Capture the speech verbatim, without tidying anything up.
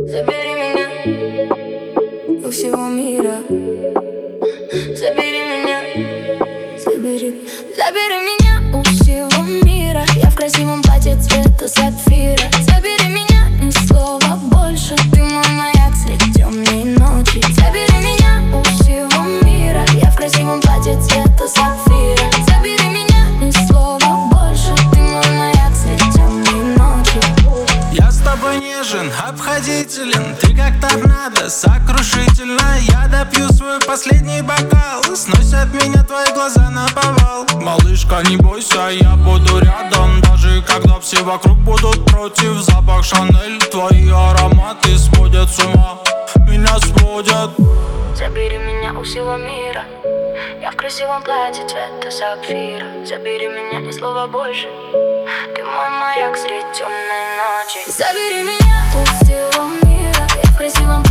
Забери меня у всего мира. Забери меня, забери, забери меня у всего мира. Я в красивом платье цвета сапфира. Забери меня, ни слова больше. Ты мой маяк средь темной ночи. Забери меня у всего мира. Я в красивом платье цвета сапфира. Забери меня, ни слова больше. Ты мой маяк средь темной ночи. Я с тобой нежен, обходителен. Ты как торнадо, сокрушительно. Я допью свой последний бокал. Сносят меня твои глаза наповал. Малышка, не бойся, я буду рядом. Даже когда все вокруг будут против. Запах Шанель, твои ароматы сводят с ума. Меня сводят. Забери меня у всего мира. Я в красивом платье цвета сапфира. Забери меня, ни слова больше. Ты мой маяк средь темной ночи. Забери меня у всего мира. Я в красивом